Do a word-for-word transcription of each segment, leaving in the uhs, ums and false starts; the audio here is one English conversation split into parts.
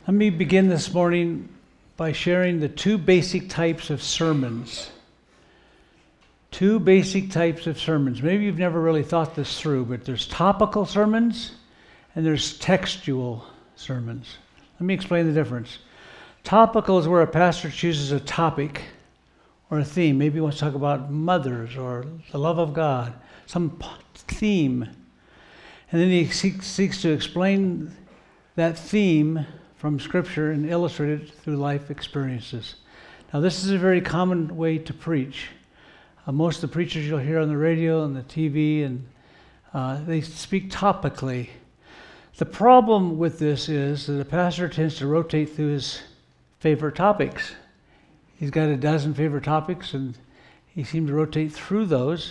Let me begin this morning by sharing the two basic types of sermons. Two basic types of sermons. Maybe you've never really thought this through, but there's topical sermons and there's textual sermons. Let me explain the difference. Topical is where a pastor chooses a topic or a theme. Maybe he wants to talk about mothers or the love of God, some theme. And then he seeks, seeks to explain that theme from Scripture and illustrate it through life experiences. Now, this is a very common way to preach. Uh, most of the preachers you'll hear on the radio and the T V, and uh, they speak topically. The problem with this is that a pastor tends to rotate through his favorite topics. He's got a dozen favorite topics, and he seems to rotate through those.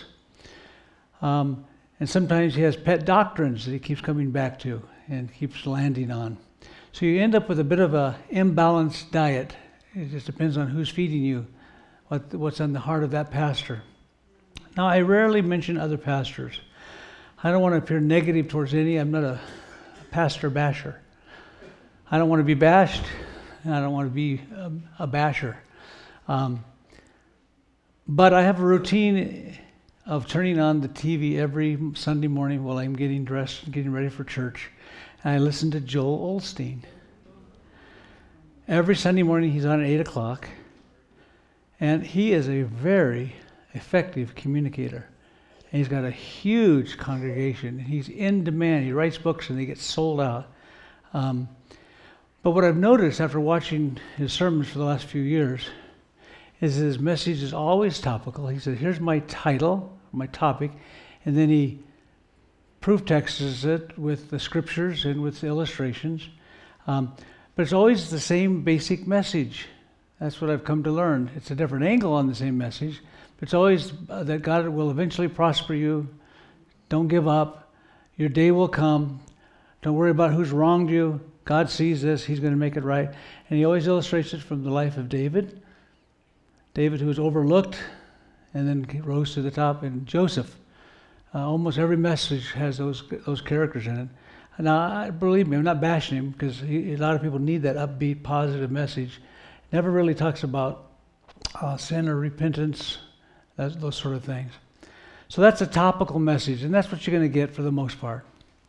Um, and sometimes he has pet doctrines that he keeps coming back to and keeps landing on. So you end up with a bit of a imbalanced diet. It just depends on who's feeding you, what what's on the heart of that pastor. Now, I rarely mention other pastors. I don't want to appear negative towards any. I'm not a pastor basher. I don't want to be bashed, and I don't want to be a, a basher. Um, but I have a routine of turning on the T V every Sunday morning while I'm getting dressed and getting ready for church. And I listen to Joel Osteen. Every Sunday morning he's on at eight o'clock. And he is a very effective communicator. And he's got a huge congregation. He's in demand. He writes books and they get sold out. Um, but what I've noticed after watching his sermons for the last few years is his message is always topical. He says, here's my title, my topic, and then he proof texts it with the scriptures and with the illustrations. Um, but it's always the same basic message. That's what I've come to learn. It's a different angle on the same message, but it's always uh, that God will eventually prosper you. Don't give up. Your day will come. Don't worry about who's wronged you. God sees this. He's going to make it right. And he always illustrates it from the life of David. David, who was overlooked and then rose to the top, and Joseph. Uh, almost every message has those those characters in it. Now, I, believe me, I'm not bashing him, because a lot of people need that upbeat, positive message. Never really talks about uh, sin or repentance, that, those sort of things. So that's a topical message, and that's what you're going to get for the most part.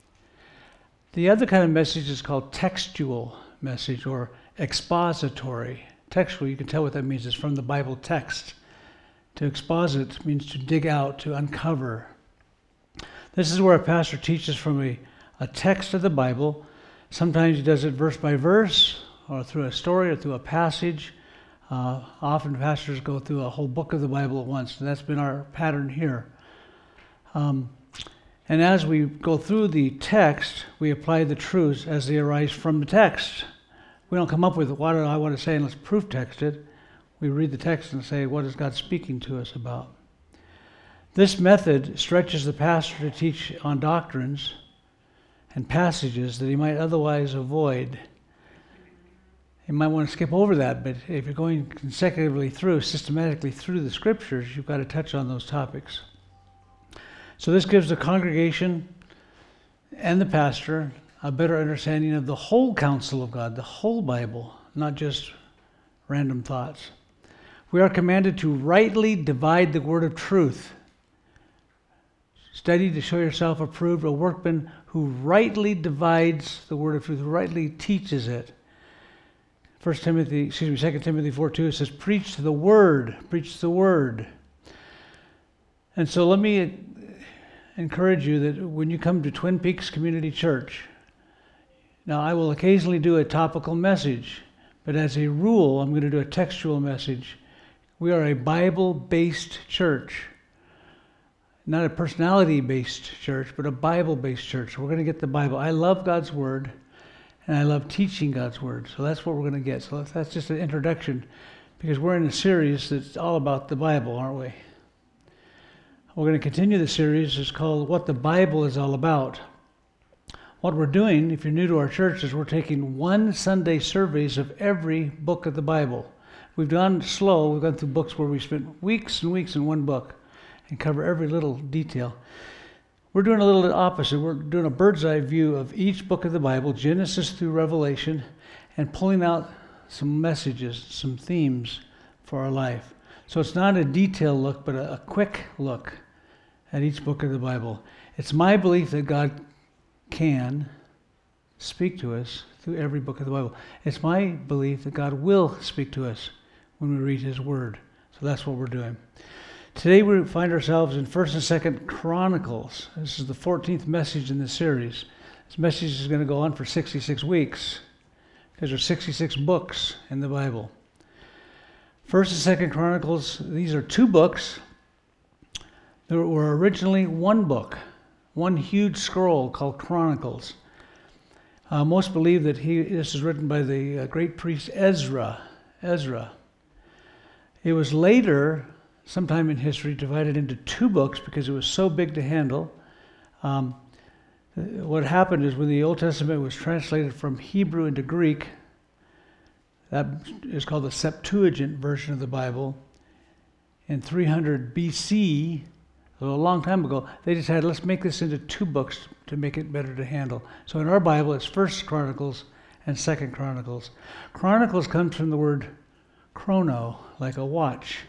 The other kind of message is called textual message or expository. Textual, you can tell what that means. It's from the Bible text. To exposit means to dig out, to uncover. This is where a pastor teaches from a, a text of the Bible. Sometimes he does it verse by verse, or through a story, or through a passage. Uh, often pastors go through a whole book of the Bible at once, and that's been our pattern here. Um, and as we go through the text, we apply the truths as they arise from the text. We don't come up with what do I want to say and let's proof text it. We read the text and say, what is God speaking to us about? This method stretches the pastor to teach on doctrines and passages that he might otherwise avoid. You might want to skip over that, but if you're going consecutively through, systematically through the scriptures, you've got to touch on those topics. So this gives the congregation and the pastor a better understanding of the whole counsel of God, the whole Bible, not just random thoughts. We are commanded to rightly divide the word of truth. Study to show yourself approved, a workman who rightly divides the word of truth, who rightly teaches it. First Timothy, excuse me, Second Timothy four two, it says, preach the word, preach the word. And so let me encourage you that when you come to Twin Peaks Community Church, now I will occasionally do a topical message, but as a rule, I'm going to do a textual message. We are a Bible-based church. Not a personality-based church, but a Bible-based church. We're going to get the Bible. I love God's Word, and I love teaching God's Word. So that's what we're going to get. So that's just an introduction, because we're in a series that's all about the Bible, aren't we? We're going to continue the series. It's called What the Bible is All About. What we're doing, if you're new to our church, is we're taking one Sunday surveys of every book of the Bible. We've gone slow. We've gone through books where we spent weeks and weeks in one book and cover every little detail. We're doing a little opposite. We're doing a bird's eye view of each book of the Bible, Genesis through Revelation, and pulling out some messages, some themes for our life. So it's not a detailed look, but a, a quick look at each book of the Bible. It's my belief that God can speak to us through every book of the Bible. It's my belief that God will speak to us when we read His Word. So that's what we're doing. Today we find ourselves in First and Second Chronicles. This is the fourteenth message in the series. This message is going to go on for sixty-six weeks because there's sixty-six books in the Bible. First and Second Chronicles, these are two books. There were originally one book, one huge scroll called Chronicles. Uh, most believe that he, this is written by the uh, great priest Ezra. Ezra. It was later, sometime in history, divided into two books because it was so big to handle. Um, what happened is when the Old Testament was translated from Hebrew into Greek, that is called the Septuagint version of the Bible, in three hundred B C, a long time ago, they decided, let's make this into two books to make it better to handle. So in our Bible, it's First Chronicles and Second Chronicles. Chronicles comes from the word chrono, like a watch.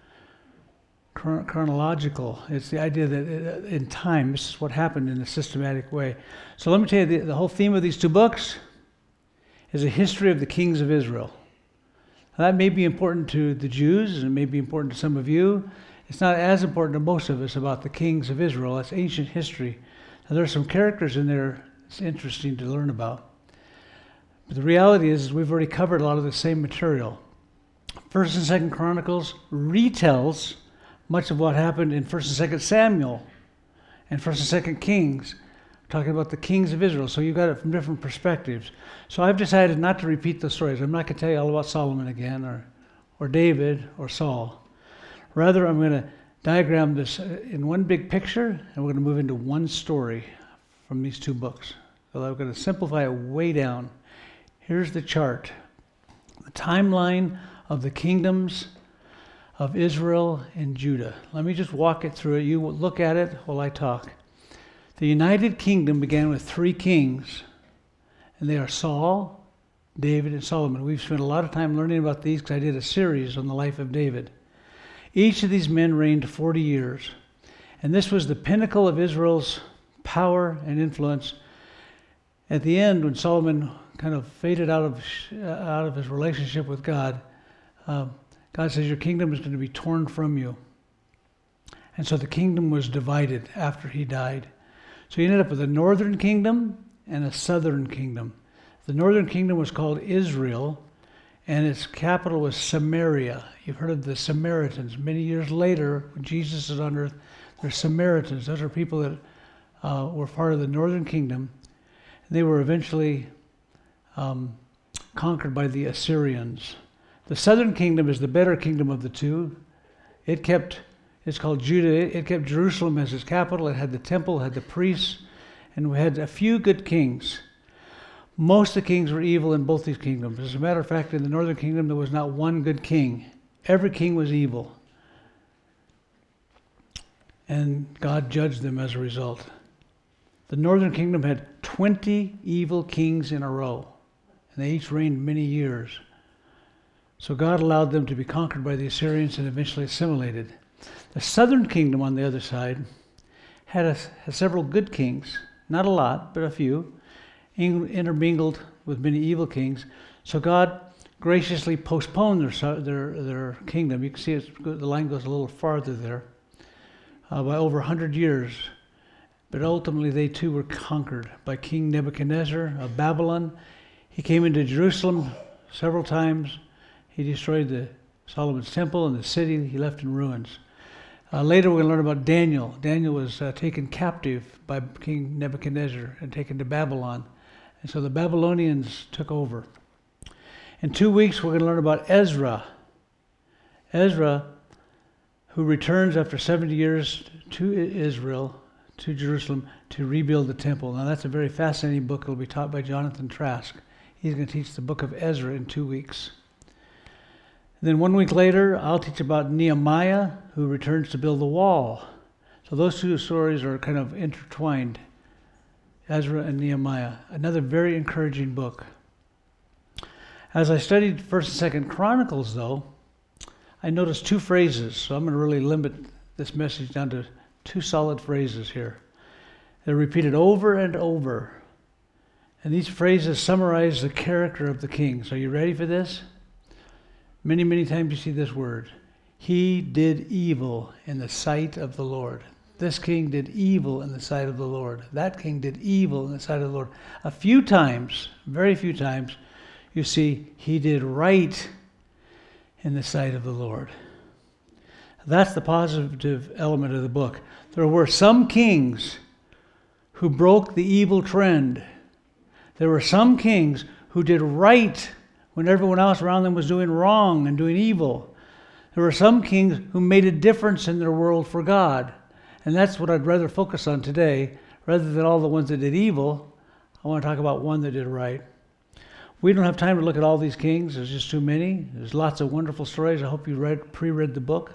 Chron- chronological. It's the idea that in time, this is what happened in a systematic way. So let me tell you, the, the whole theme of these two books is a history of the kings of Israel. Now, that may be important to the Jews, and it may be important to some of you. It's not as important to most of us about the kings of Israel. That's ancient history. Now, there are some characters in there it's interesting to learn about. But the reality is, is we've already covered a lot of the same material. First and Second Chronicles retells much of what happened in First and Second Samuel and First and Second Kings, talking about the kings of Israel. So you've got it from different perspectives. So I've decided not to repeat the stories. I'm not going to tell you all about Solomon again, or, or David, or Saul. Rather, I'm going to diagram this in one big picture, and we're going to move into one story from these two books. So I'm going to simplify it way down. Here's the chart. The timeline of the kingdoms of Israel and Judah. Let me just walk it through it. You look at it while I talk. The United Kingdom began with three kings, and they are Saul, David, and Solomon. We've spent a lot of time learning about these because I did a series on the life of David. Each of these men reigned forty years, and this was the pinnacle of Israel's power and influence. At the end, when Solomon kind of faded out of out of his relationship with God, uh, God says, your kingdom is going to be torn from you. And so the kingdom was divided after he died. So he ended up with a northern kingdom and a southern kingdom. The northern kingdom was called Israel, and its capital was Samaria. You've heard of the Samaritans. Many years later, when Jesus is on earth, there's Samaritans. Those are people that uh, were part of the northern kingdom. They were eventually um, conquered by the Assyrians. The southern kingdom is the better kingdom of the two. It kept, it's called Judah. It kept Jerusalem as its capital. It had the temple, it had the priests, and we had a few good kings. Most of the kings were evil in both these kingdoms. As a matter of fact, in the northern kingdom, there was not one good king. Every king was evil. And God judged them as a result. The northern kingdom had twenty evil kings in a row, and they each reigned many years. So God allowed them to be conquered by the Assyrians and eventually assimilated. The southern kingdom, on the other side, had, a, had several good kings. Not a lot, but a few. Intermingled with many evil kings. So God graciously postponed their their, their kingdom. You can see it's, the line goes a little farther there, uh, by over one hundred years. But ultimately they too were conquered by King Nebuchadnezzar of Babylon. He came into Jerusalem several times. He destroyed the Solomon's temple and the city he left in ruins. Uh, later we're going to learn about Daniel. Daniel was uh, taken captive by King Nebuchadnezzar and taken to Babylon. And so the Babylonians took over. In two weeks, we're going to learn about Ezra. Ezra, who returns after seventy years to Israel, to Jerusalem, to rebuild the temple. Now, that's a very fascinating book. It will be taught by Jonathan Trask. He's going to teach the book of Ezra in two weeks. And then one week later, I'll teach about Nehemiah, who returns to build the wall. So those two stories are kind of intertwined. Ezra and Nehemiah, another very encouraging book. As I studied First and Second Chronicles, though, I noticed two phrases, so I'm going to really limit this message down to two solid phrases here. They're repeated over and over. And these phrases summarize the character of the kings. Are you ready for this? Many, many times you see this word. He did evil in the sight of the Lord. This king did evil in the sight of the Lord. That king did evil in the sight of the Lord. A few times, very few times, you see he did right in the sight of the Lord. That's the positive element of the book. There were some kings who broke the evil trend. There were some kings who did right when everyone else around them was doing wrong and doing evil. There were some kings who made a difference in their world for God. And that's what I'd rather focus on today. Rather than all the ones that did evil, I want to talk about one that did right. We don't have time to look at all these kings. There's just too many. There's lots of wonderful stories. I hope you read, pre-read the book.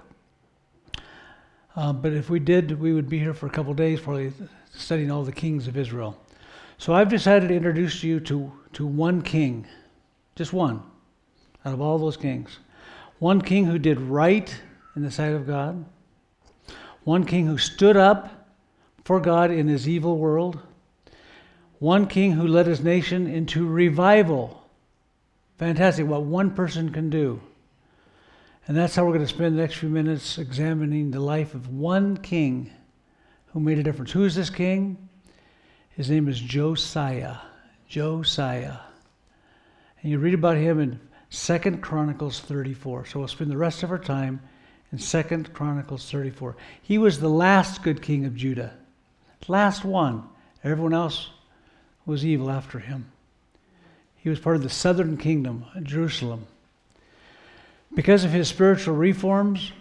Uh, but if we did, we would be here for a couple days probably studying all the kings of Israel. So I've decided to introduce you to, to one king. Just one out of all those kings. One king who did right in the sight of God. One king who stood up for God in his evil world. One king who led his nation into revival. Fantastic, what one person can do. And that's how we're going to spend the next few minutes examining the life of one king who made a difference. Who is this king? His name is Josiah. Josiah. And you read about him in Second Chronicles thirty-four. So we'll spend the rest of our time in Second Chronicles thirty-four. He was the last good king of Judah. Last one. Everyone else was evil after him. He was part of the southern kingdom, Jerusalem. Because of his spiritual reforms,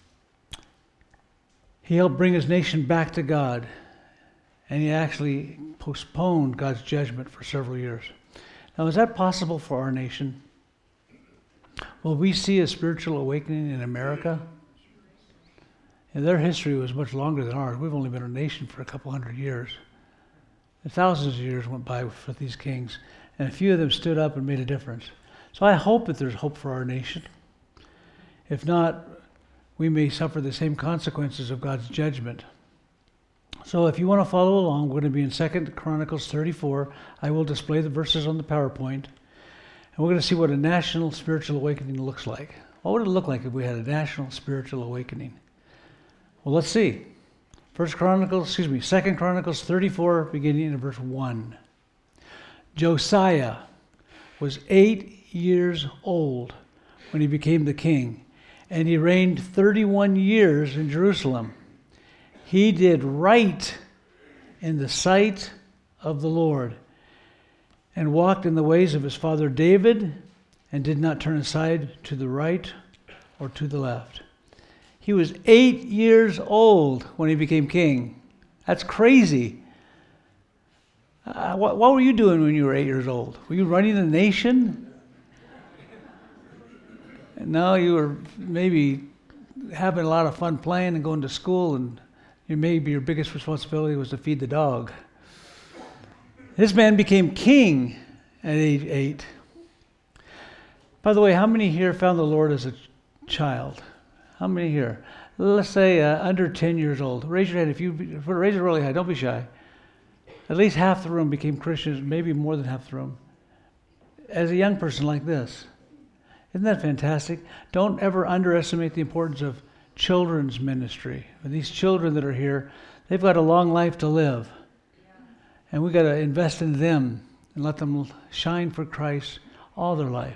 he helped bring his nation back to God. And he actually postponed God's judgment for several years. Now, is that possible for our nation? Will we see a spiritual awakening in America? And their history was much longer than ours. We've only been a nation for a couple hundred years. And thousands of years went by for these kings, and a few of them stood up and made a difference. So I hope that there's hope for our nation. If not, we may suffer the same consequences of God's judgment. So if you want to follow along, we're going to be in Second Chronicles thirty-four. I will display the verses on the PowerPoint. And we're going to see what a national spiritual awakening looks like. What would it look like if we had a national spiritual awakening? Well, let's see. First Chronicles, excuse me, Second Chronicles thirty-four, beginning in verse one. Josiah was eight years old when he became the king, and he reigned thirty-one years in Jerusalem. He did right in the sight of the Lord, and walked in the ways of his father David, and did not turn aside to the right or to the left. He was eight years old when he became king. That's crazy. Uh, what, what were you doing when you were eight years old? Were you running the nation? No, you were maybe having a lot of fun playing and going to school, and your, maybe your biggest responsibility was to feed the dog. This man became king at age eight. By the way, how many here found the Lord as a child? How many here? Let's say uh, under ten years old. Raise your hand if you raise it really high. Don't be shy. At least half the room became Christians, maybe more than half the room, as a young person like this. Isn't that fantastic? Don't ever underestimate the importance of children's ministry. These children that are here, they've got a long life to live. And we've got to invest in them and let them shine for Christ all their life.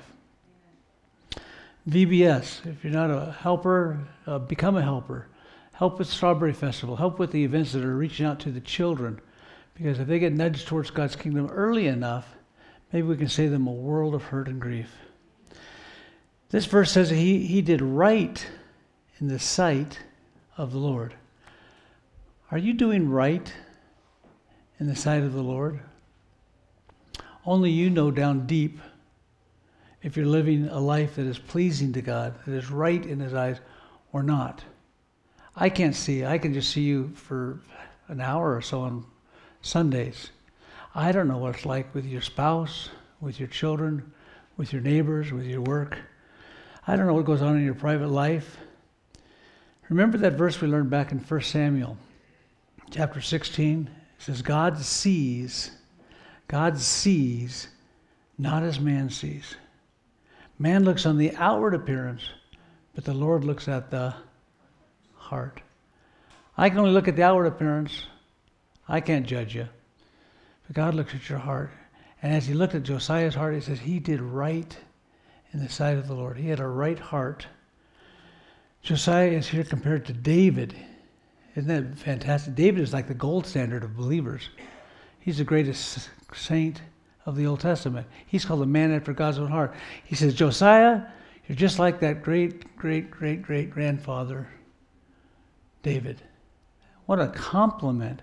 V B S, if you're not a helper, uh, become a helper. Help with Strawberry Festival. Help with the events that are reaching out to the children. Because if they get nudged towards God's kingdom early enough, maybe we can save them a world of hurt and grief. This verse says that he, he did right in the sight of the Lord. Are you doing right in the sight of the Lord? Only you know down deep if you're living a life that is pleasing to God, that is right in his eyes or not. I can't see. I can just see you for an hour or so on Sundays. I don't know what it's like with your spouse, with your children, with your neighbors, with your work. I don't know what goes on in your private life. Remember that verse we learned back in First Samuel, chapter sixteen? It says, God sees, God sees, not as man sees. Man looks on the outward appearance, but the Lord looks at the heart. I can only look at the outward appearance. I can't judge you. But God looks at your heart. And as he looked at Josiah's heart, he says he did right in the sight of the Lord. He had a right heart. Josiah is here compared to David. Isn't that fantastic? David is like the gold standard of believers. He's the greatest saint of the Old Testament. He's called a man after God's own heart. He says, Josiah, you're just like that great, great, great, great grandfather, David. What a compliment.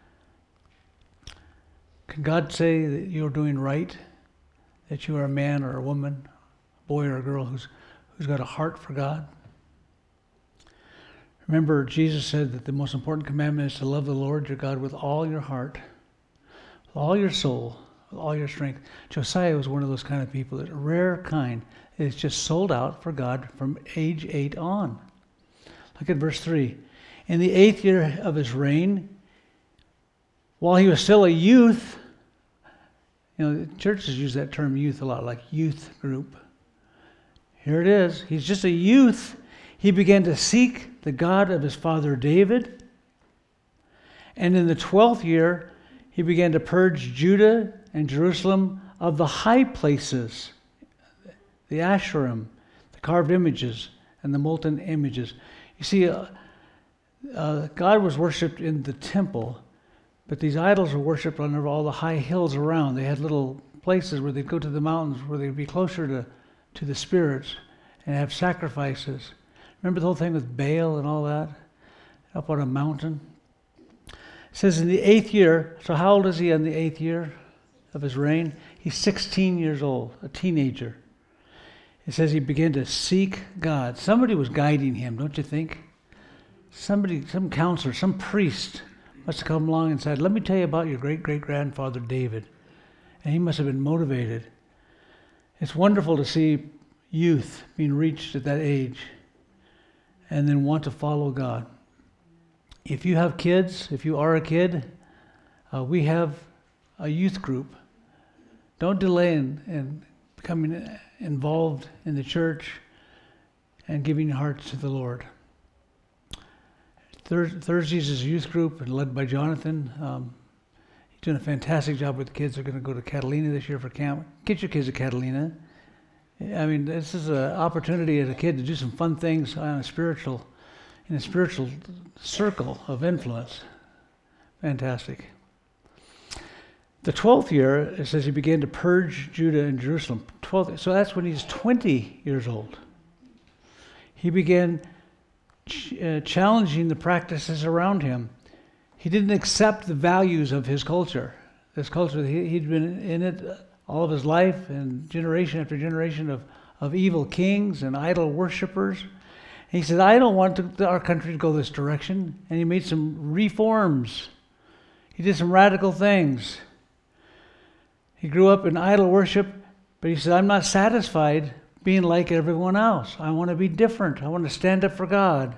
Can God say that you're doing right? That you are a man or a woman, a boy or a girl who's who's got a heart for God? Remember, Jesus said that the most important commandment is to love the Lord your God with all your heart, with all your soul, with all your strength. Josiah was one of those kind of people, that rare kind, that is just sold out for God from age eight on. Look at verse three. In the eighth year of his reign, while he was still a youth, you know, churches use that term youth a lot, like youth group. Here it is. He's just a youth. He began to seek the God of his father David. And in the twelfth year, he began to purge Judah and Jerusalem of the high places, the Asherim, the carved images, and the molten images. You see, uh, uh, God was worshipped in the temple, but these idols were worshipped on all the high hills around. They had little places where they'd go to the mountains, where they'd be closer to, to the spirits and have sacrifices. Remember the whole thing with Baal and all that? Up on a mountain? It says in the eighth year, so how old is he in the eighth year of his reign? He's sixteen years old, a teenager. It says he began to seek God. Somebody was guiding him, don't you think? Somebody, some counselor, some priest must have come along and said, let me tell you about your great-great-grandfather David. And he must have been motivated. It's wonderful to see youth being reached at that age and then want to follow God. If you have kids, if you are a kid, uh, we have a youth group. Don't delay in, in becoming involved in the church and giving your hearts to the Lord. Thursdays is a youth group and led by Jonathan. Um, he's doing a fantastic job with the kids. They're going to go to Catalina this year for camp. Get your kids to Catalina. I mean, this is an opportunity as a kid to do some fun things on a spiritual, in a spiritual circle of influence. Fantastic. The twelfth year, it says he began to purge Judah and Jerusalem. twelfth, so that's when he's twenty years old. He began ch- uh, challenging the practices around him. He didn't accept the values of his culture. This culture, he, he'd been in it all of his life, and generation after generation of, of evil kings and idol worshippers. And he said, I don't want to, our country to go this direction. And he made some reforms. He did some radical things. He grew up in idol worship, but he said, I'm not satisfied being like everyone else. I want to be different. I want to stand up for God.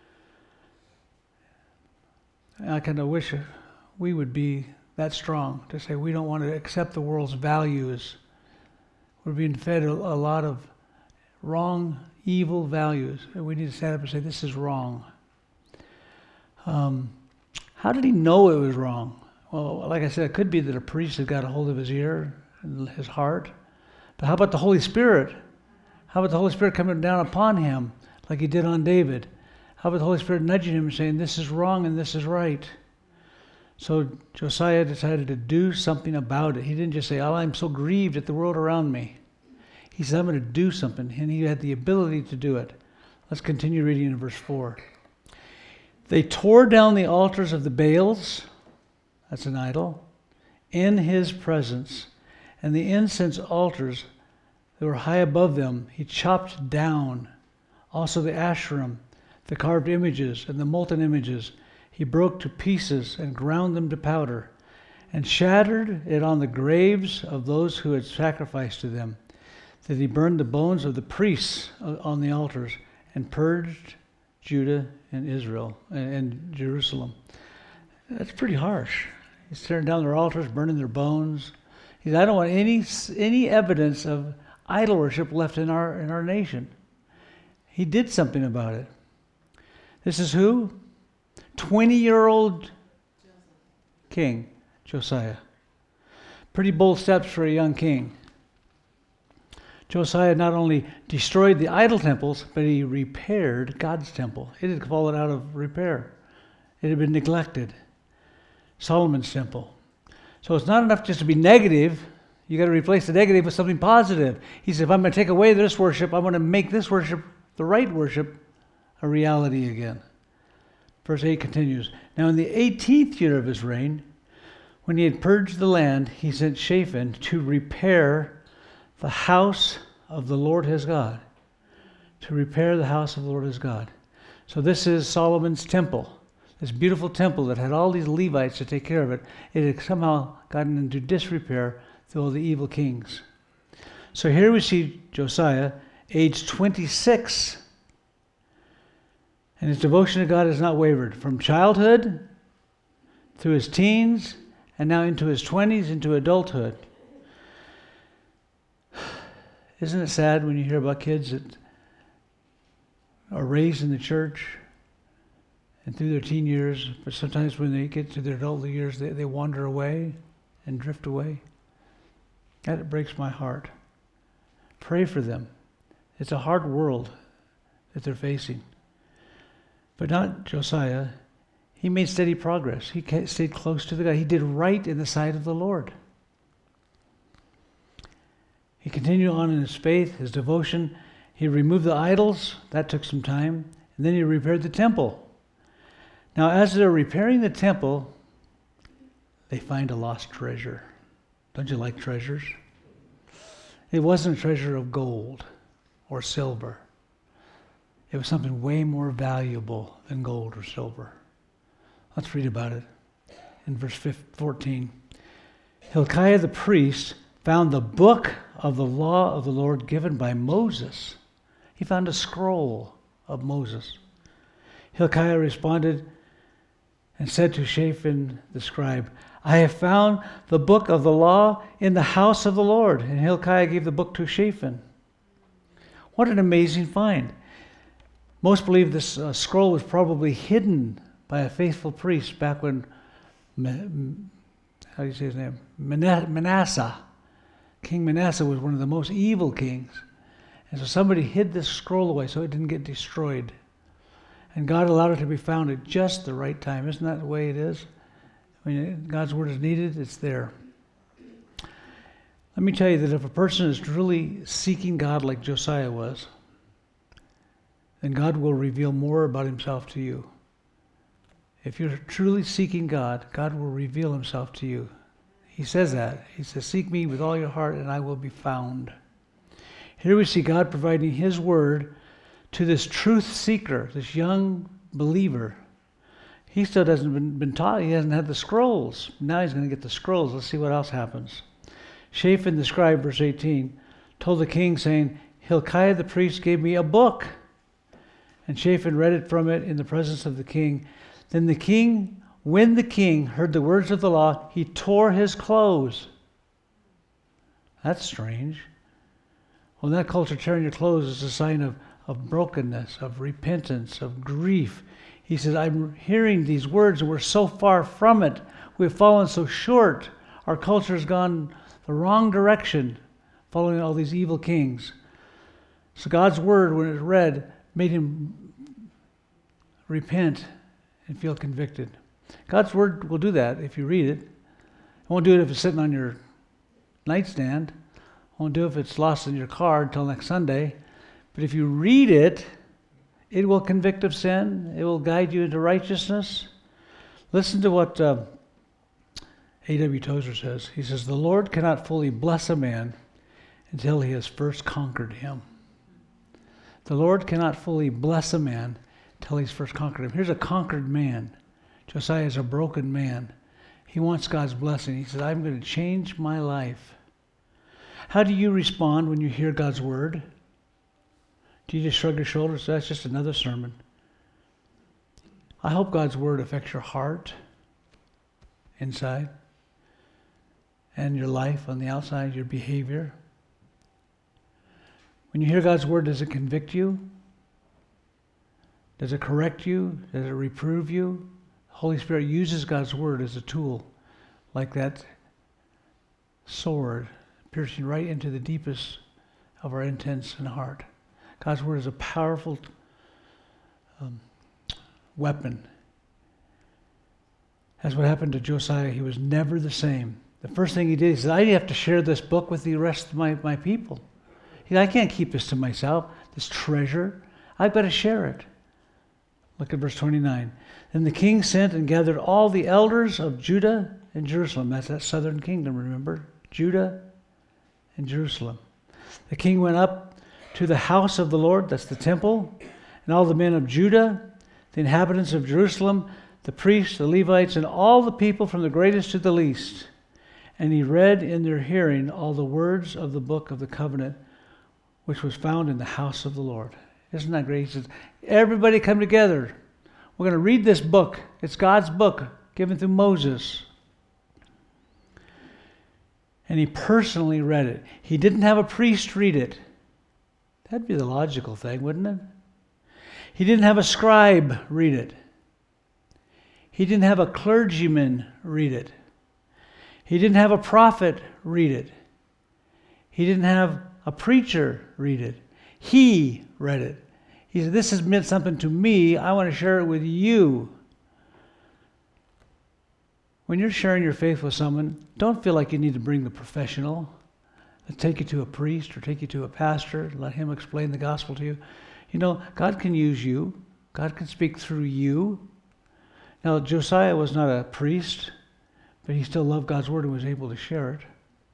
And I kind of wish we would be that strong to say we don't want to accept the world's values. We're being fed a, a lot of wrong, evil values. And we need to stand up and say, this is wrong. Um, how did he know it was wrong? Well, like I said, it could be that a priest had got a hold of his ear and his heart. But how about the Holy Spirit? How about the Holy Spirit coming down upon him like he did on David? How about the Holy Spirit nudging him and saying, this is wrong and this is right? So Josiah decided to do something about it. He didn't just say, oh, I'm so grieved at the world around me. He said, I'm going to do something. And he had the ability to do it. Let's continue reading in verse four. They tore down the altars of the Baals, that's an idol, in his presence. And the incense altars that were high above them, he chopped down. Also the Asherim, the carved images, and the molten images, he broke to pieces and ground them to powder, and shattered it on the graves of those who had sacrificed to them. that he burned the bones of the priests on the altars and purged Judah and Israel and, and Jerusalem. That's pretty harsh. He's tearing down their altars, burning their bones. He said, I don't want any any evidence of idol worship left in our in our nation. He did something about it. This is who? twenty-year-old king, Josiah. Pretty bold steps for a young king. Josiah not only destroyed the idol temples, but he repaired God's temple. It had fallen out of repair. It had been neglected. Solomon's temple. So it's not enough just to be negative. You got to replace the negative with something positive. He said, if I'm going to take away this worship, I'm going to make this worship, the right worship, a reality again. Verse eight continues, now in the eighteenth year of his reign, when he had purged the land, he sent Shaphan to repair the house of the Lord his God. To repair the house of the Lord his God. So this is Solomon's temple. This beautiful temple that had all these Levites to take care of it. It had somehow gotten into disrepair through all the evil kings. So here we see Josiah, age twenty-six. And his devotion to God has not wavered. From childhood, through his teens, and now into his twenties, into adulthood. Isn't it sad when you hear about kids that are raised in the church and through their teen years, but sometimes when they get to their adult years, they, they wander away and drift away? That breaks my heart. Pray for them. It's a hard world that they're facing. But not Josiah. He made steady progress. He stayed close to the God. He did right in the sight of the Lord. He continued on in his faith, his devotion. He removed the idols. That took some time. And then he repaired the temple. Now, as they're repairing the temple, they find a lost treasure. Don't you like treasures? It wasn't a treasure of gold or silver. It was something way more valuable than gold or silver. Let's read about it in verse fourteen. Hilkiah the priest found the book of the law of the Lord given by Moses. He found a scroll of Moses. Hilkiah responded and said to Shaphan the scribe, I have found the book of the law in the house of the Lord. And Hilkiah gave the book to Shaphan. What an amazing find. Most believe this uh, scroll was probably hidden by a faithful priest back when, how do you say his name? Manasseh. King Manasseh was one of the most evil kings. And so somebody hid this scroll away so it didn't get destroyed. And God allowed it to be found at just the right time. Isn't that the way it is? When God's word is needed, it's there. Let me tell you that if a person is truly seeking God like Josiah was, then God will reveal more about himself to you. If you're truly seeking God, God will reveal himself to you. He says that. He says, seek me with all your heart and I will be found. Here we see God providing his word to this truth seeker, this young believer. He still hasn't been, been taught. He hasn't had the scrolls. Now he's going to get the scrolls. Let's see what else happens. Shaphan the scribe, verse eighteen, told the king, saying, Hilkiah the priest gave me a book. And Shaphan read it from it in the presence of the king. Then the king, when the king heard the words of the law, he tore his clothes. That's strange. Well, in that culture, tearing your clothes is a sign of, of brokenness, of repentance, of grief. He says, I'm hearing these words and we're so far from it. We've fallen so short. Our culture has gone the wrong direction, following all these evil kings. So God's word, when it was read, made him repent and feel convicted. God's word will do that if you read it. It won't do it if it's sitting on your nightstand. It won't do it if it's lost in your car until next Sunday. But if you read it, it will convict of sin. It will guide you into righteousness. Listen to what uh, A W Tozer says. He says, the Lord cannot fully bless a man until he has first conquered him. The Lord cannot fully bless a man until he's first conquered him. Here's a conquered man. Josiah is a broken man. He wants God's blessing. He says, I'm going to change my life. How do you respond when you hear God's word? Do you just shrug your shoulders? That's just another sermon. I hope God's word affects your heart inside and your life on the outside, your behavior. When you hear God's word, does it convict you? Does it correct you? Does it reprove you? The Holy Spirit uses God's word as a tool, like that sword piercing right into the deepest of our intents and heart. God's word is a powerful um, weapon. That's what happened to Josiah. He was never the same. The first thing he did, he said, I have to share this book with the rest of my, my people. He said, I can't keep this to myself, this treasure. I've got to share it. Look at verse twenty-nine. Then the king sent and gathered all the elders of Judah and Jerusalem. That's that southern kingdom, remember? Judah and Jerusalem. The king went up to the house of the Lord, that's the temple, and all the men of Judah, the inhabitants of Jerusalem, the priests, the Levites, and all the people from the greatest to the least. And he read in their hearing all the words of the book of the covenant, which was found in the house of the Lord. Isn't that great? He says, everybody come together. We're going to read this book. It's God's book given through Moses. And he personally read it. He didn't have a priest read it. That'd be the logical thing, wouldn't it? He didn't have a scribe read it. He didn't have a clergyman read it. He didn't have a prophet read it. He didn't have a preacher read it. He read it. He said, this has meant something to me. I want to share it with you. When you're sharing your faith with someone, don't feel like you need to bring the professional. Let's take you to a priest or take you to a pastor, let him explain the gospel to you. You know, God can use you. God can speak through you. Now, Josiah was not a priest, but he still loved God's word and was able to share it.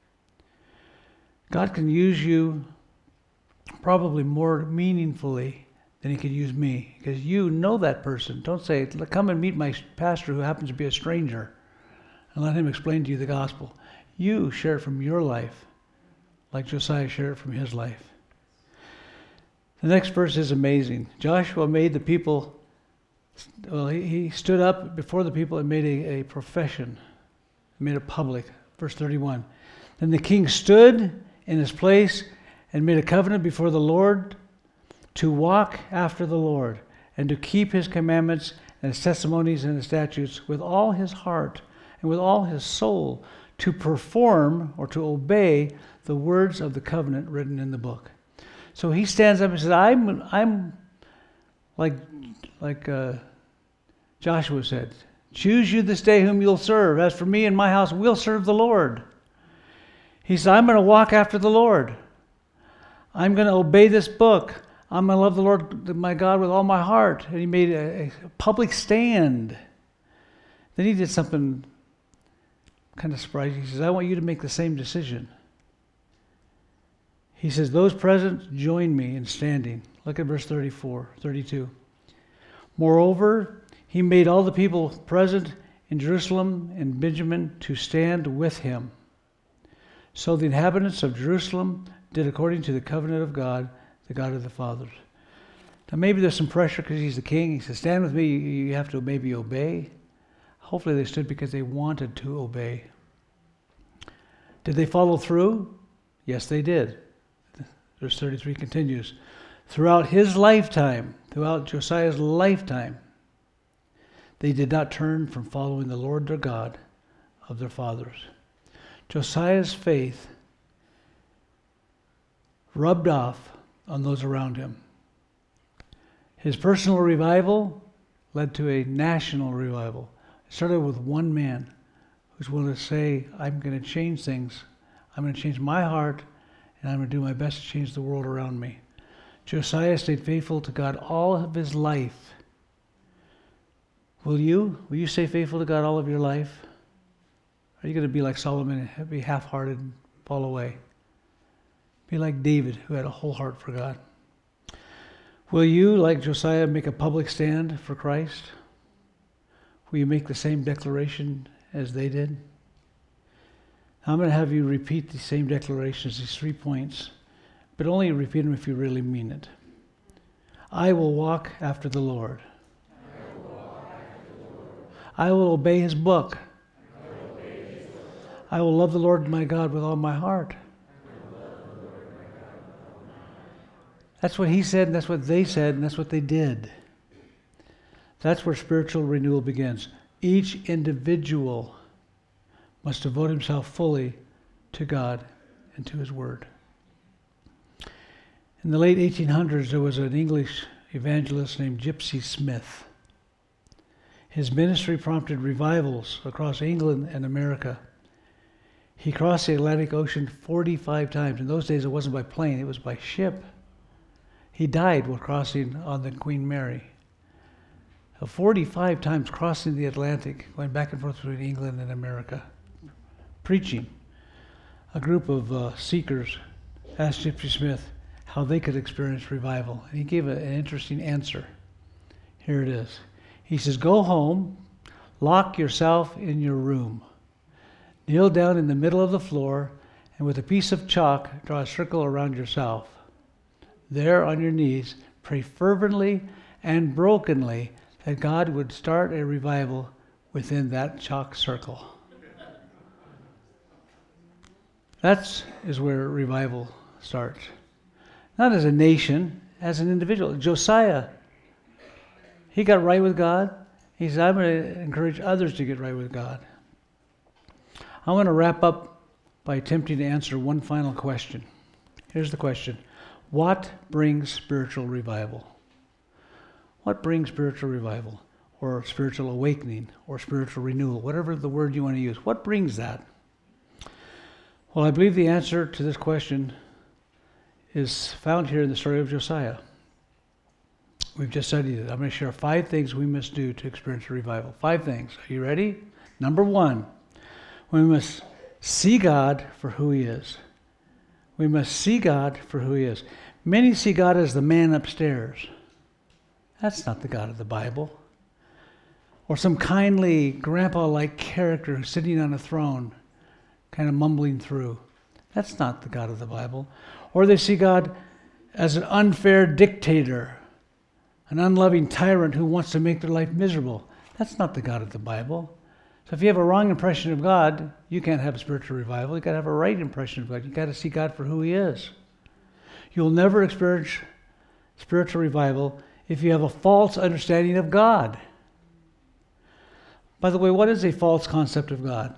God can use you probably more meaningfully than he could use me, because you know that person. Don't say, come and meet my pastor who happens to be a stranger, and let him explain to you the gospel. You share it from your life, like Josiah shared it from his life. The next verse is amazing. Joshua made the people, well, he, he stood up before the people and made a, a profession, made it public. Verse thirty-one. Then the king stood in his place and made a covenant before the Lord to walk after the Lord and to keep his commandments and his testimonies and his statutes with all his heart and with all his soul, to perform or to obey the words of the covenant written in the book. So he stands up and says, I'm, I'm like, like uh, Joshua said, choose you this day whom you'll serve. As for me and my house, we'll serve the Lord. He said, I'm going to walk after the Lord. I'm going to obey this book. I'm going to love the Lord, my God, with all my heart. And he made a, a public stand. Then he did something kind of surprising. He says, I want you to make the same decision. He says, those present join me in standing. Look at verse thirty-four, thirty-two. Moreover, he made all the people present in Jerusalem and Benjamin to stand with him. So the inhabitants of Jerusalem did according to the covenant of God, the God of the fathers. Now maybe there's some pressure because he's the king. He says, stand with me, you have to maybe obey. Hopefully they stood because they wanted to obey. Did they follow through? Yes, they did. Verse thirty-three continues. Throughout his lifetime, throughout Josiah's lifetime, they did not turn from following the Lord their God of their fathers. Josiah's faith rubbed off on those around him. His personal revival led to a national revival. It started with one man who's willing to say, I'm going to change things. I'm going to change my heart, and I'm going to do my best to change the world around me. Josiah stayed faithful to God all of his life. Will you? Will you stay faithful to God all of your life? Are you going to be like Solomon and be half-hearted and fall away? Be like David, who had a whole heart for God. Will you, like Josiah, make a public stand for Christ? Will you make the same declaration as they did? I'm going to have you repeat the same declarations, these three points, but only repeat them if you really mean it. I will walk after the Lord. I will, walk after the Lord. I will obey his book. I will obey his book. I will love the Lord my God with all my heart. I will love the Lord my God with all my heart. That's what he said, and that's what they said, and that's what they did. That's where spiritual renewal begins. Each individual must devote himself fully to God and to his word. In the late eighteen hundreds, there was an English evangelist named Gypsy Smith. His ministry prompted revivals across England and America. He crossed the Atlantic Ocean forty-five times. In those days, it wasn't by plane, it was by ship. He died while crossing on the Queen Mary. So forty-five times crossing the Atlantic, going back and forth between England and America, preaching. A group of uh, seekers asked Gypsy Smith how they could experience revival. And he gave a, an interesting answer. Here it is. He says, go home, lock yourself in your room, kneel down in the middle of the floor, and with a piece of chalk, draw a circle around yourself. There on your knees, pray fervently and brokenly that God would start a revival within that chalk circle. That is where revival starts. Not as a nation, as an individual. Josiah, he got right with God. He said, I'm going to encourage others to get right with God. I want to wrap up by attempting to answer one final question. Here's the question. What brings spiritual revival? What brings spiritual revival, or spiritual awakening, or spiritual renewal, whatever the word you want to use? What brings that? Well, I believe the answer to this question is found here in the story of Josiah. We've just studied it. I'm going to share five things we must do to experience a revival. Five things. Are you ready? Number one, we must see God for who he is. We must see God for who he is. Many see God as the man upstairs. That's not the God of the Bible. Or some kindly, grandpa-like character who's sitting on a throne, kind of mumbling through. That's not the God of the Bible. Or they see God as an unfair dictator, an unloving tyrant who wants to make their life miserable. That's not the God of the Bible. So if you have a wrong impression of God, you can't have spiritual revival. You've got to have a right impression of God. You've got to see God for who he is. You'll never experience spiritual revival if you have a false understanding of God. By the way, what is a false concept of God?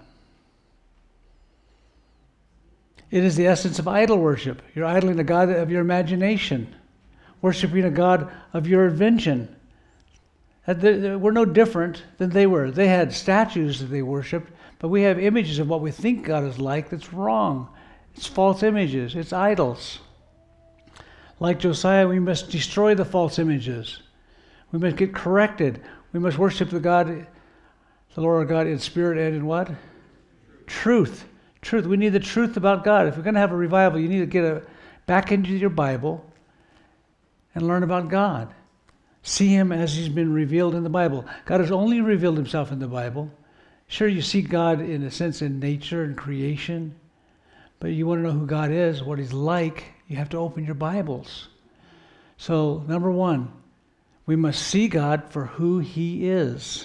It is the essence of idol worship. You're idling a God of your imagination, worshiping a God of your invention. We're no different than they were. They had statues that they worshipped, but we have images of what we think God is like that's wrong. It's false images. It's idols. Like Josiah, we must destroy the false images. We must get corrected. We must worship the God, the Lord our God, in spirit and in what? Truth. Truth. We need the truth about God. If you're going to have a revival, you need to get a, back into your Bible and learn about God. See him as he's been revealed in the Bible. God has only revealed himself in the Bible. Sure, you see God in a sense in nature and creation, but you want to know who God is, what he's like, you have to open your Bibles. So, number one, we must see God for who he is.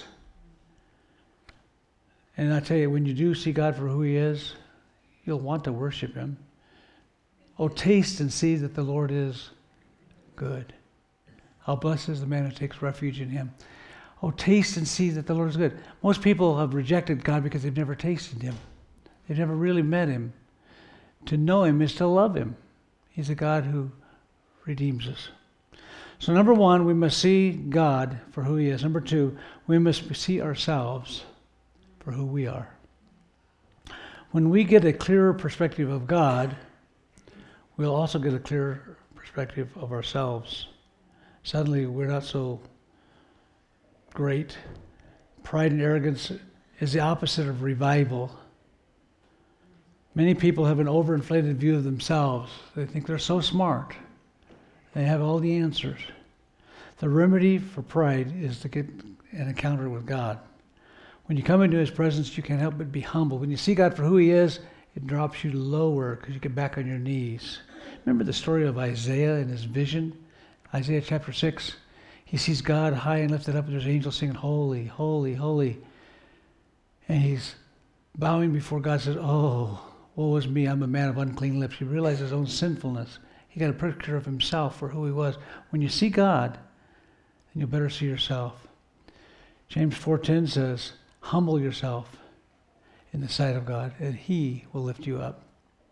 And I tell you, when you do see God for who he is, you'll want to worship him. Oh, taste and see that the Lord is good. How blessed is the man who takes refuge in him. Oh, taste and see that the Lord is good. Most people have rejected God because they've never tasted him. They've never really met him. To know him is to love him. He's a God who redeems us. So number one, we must see God for who he is. Number two, we must see ourselves for who we are. When we get a clearer perspective of God, we'll also get a clearer perspective of ourselves. Suddenly, we're not so great. Pride and arrogance is the opposite of revival. Many people have an overinflated view of themselves. They think they're so smart. They have all the answers. The remedy for pride is to get an encounter with God. When you come into his presence, you can't help but be humble. When you see God for who he is, It drops you lower because you get back on your knees. Remember the story of Isaiah and his vision? Isaiah chapter six. He sees God high and lifted up, and there's angels singing, holy, holy, holy. And he's bowing before God, says, oh, woe is me, I'm a man of unclean lips. He realized his own sinfulness. He got a picture of himself for who he was. When you see God, then you better see yourself. James four ten says, humble yourself in the sight of God, and he will lift you up.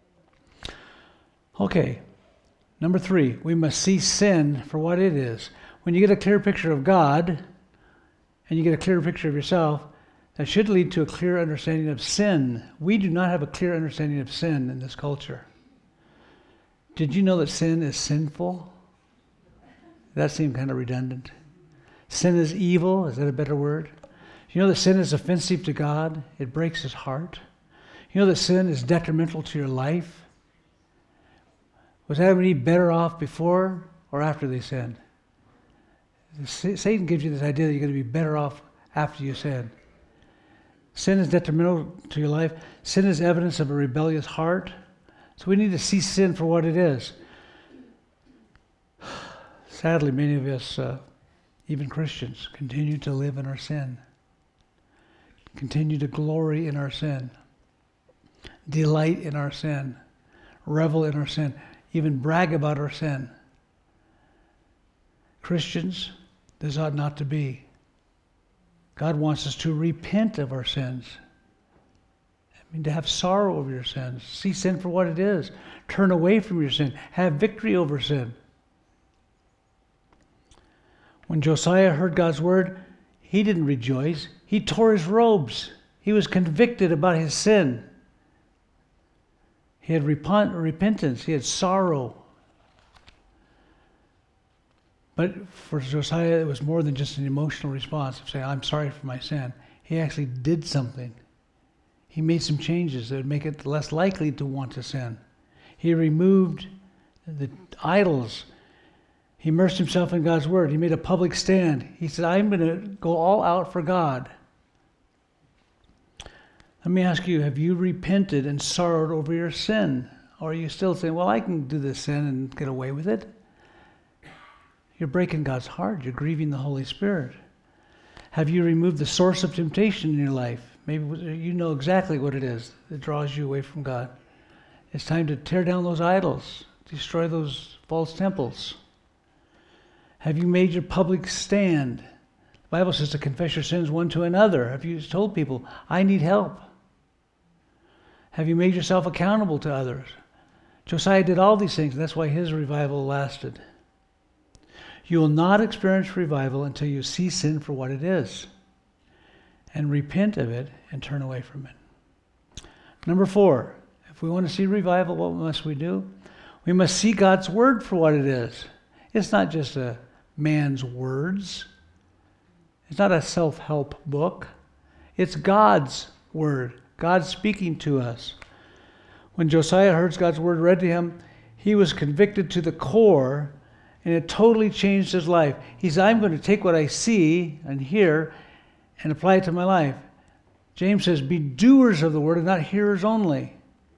Okay, number three, we must see sin for what it is. When you get a clear picture of God, and you get a clear picture of yourself, that should lead to a clear understanding of sin. We do not have a clear understanding of sin in this culture. Did you know that sin is sinful? That seemed kind of redundant. Sin is evil. Is that a better word? You know that sin is offensive to God. It breaks his heart. You know that sin is detrimental to your life. Was Adam and Eve better off before or after they sinned? Satan gives you this idea that you're going to be better off after you sin. Sin is detrimental to your life. Sin is evidence of a rebellious heart. So we need to see sin for what it is. Sadly, many of us, uh, even Christians, continue to live in our sin. Continue to glory in our sin. Delight in our sin. Revel in our sin. Even brag about our sin. Christians, this ought not to be. God wants us to repent of our sins. I mean, to have sorrow over your sins. See sin for what it is. Turn away from your sin. Have victory over sin. When Josiah heard God's word, he didn't rejoice. He tore his robes. He was convicted about his sin. He had repent, repentance. He had sorrow. But for Josiah, it was more than just an emotional response of saying, I'm sorry for my sin. He actually did something. He made some changes that would make it less likely to want to sin. He removed the idols. He immersed himself in God's word. He made a public stand. He said, I'm going to go all out for God. Let me ask you, have you repented and sorrowed over your sin? Or are you still saying, well, I can do this sin and get away with it? You're breaking God's heart. You're grieving the Holy Spirit. Have you removed the source of temptation in your life? Maybe you know exactly what it is that draws you away from God. It's time to tear down those idols, destroy those false temples. Have you made your public stand? The Bible says to confess your sins one to another. Have you told people, I need help? Have you made yourself accountable to others? Josiah did all these things, and that's why his revival lasted. You will not experience revival until you see sin for what it is and repent of it and turn away from it. Number four, if we want to see revival, what must we do? We must see God's word for what it is. It's not just a man's words. It's not a self-help book. It's God's word. God speaking to us. When Josiah heard God's word read to him, he was convicted to the core, and it totally changed his life. He said, I'm going to take what I see and hear and apply it to my life. James says, be doers of the word and not hearers only.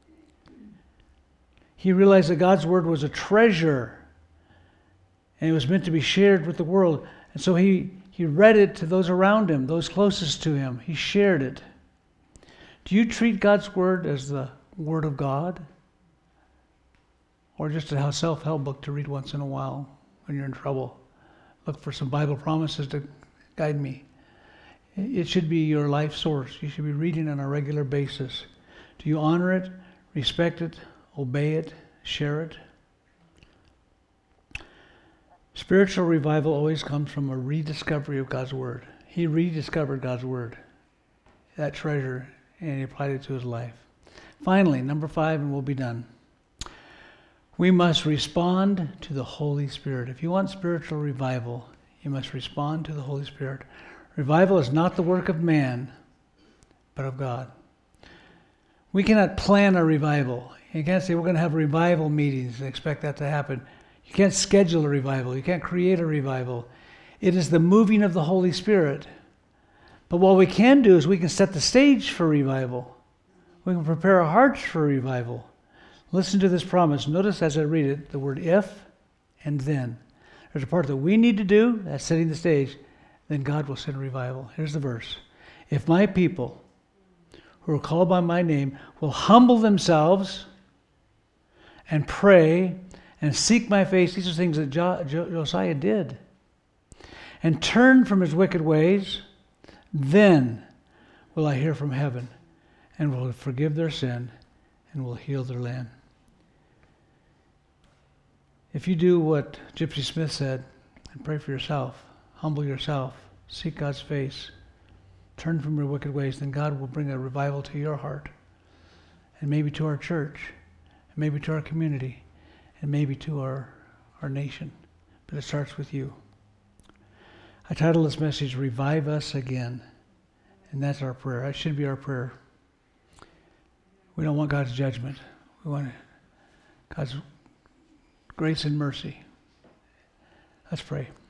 He realized that God's word was a treasure, and it was meant to be shared with the world. And so he, he read it to those around him, those closest to him. He shared it. Do you treat God's word as the word of God? Or just a self-help book to read once in a while when you're in trouble? Look for some Bible promises to guide me. It should be your life source. You should be reading on a regular basis. Do you honor it, respect it, obey it, share it? Spiritual revival always comes from a rediscovery of God's word. He rediscovered God's word, that treasure, and he applied it to his life. Finally, number five, and we'll be done. We must respond to the Holy Spirit. If you want spiritual revival, you must respond to the Holy Spirit. Revival is not the work of man, but of God. We cannot plan a revival. You can't say we're going to have revival meetings and expect that to happen. You can't schedule a revival. You can't create a revival. It is the moving of the Holy Spirit. But what we can do is we can set the stage for revival. We can prepare our hearts for revival. Listen to this promise. Notice as I read it, the word if and then. There's a part that we need to do, that's setting the stage. Then God will send revival. Here's the verse. If my people who are called by my name will humble themselves and pray and seek my face, these are things that jo- jo- Josiah did, and turn from his wicked ways, then will I hear from heaven and will forgive their sin and will heal their land. If you do what Gypsy Smith said and pray for yourself, humble yourself, seek God's face, turn from your wicked ways, then God will bring a revival to your heart and maybe to our church and maybe to our community and maybe to our, our nation. But it starts with you. I titled this message, Revive Us Again. And that's our prayer. That should be our prayer. We don't want God's judgment. We want God's grace and mercy. Let's pray.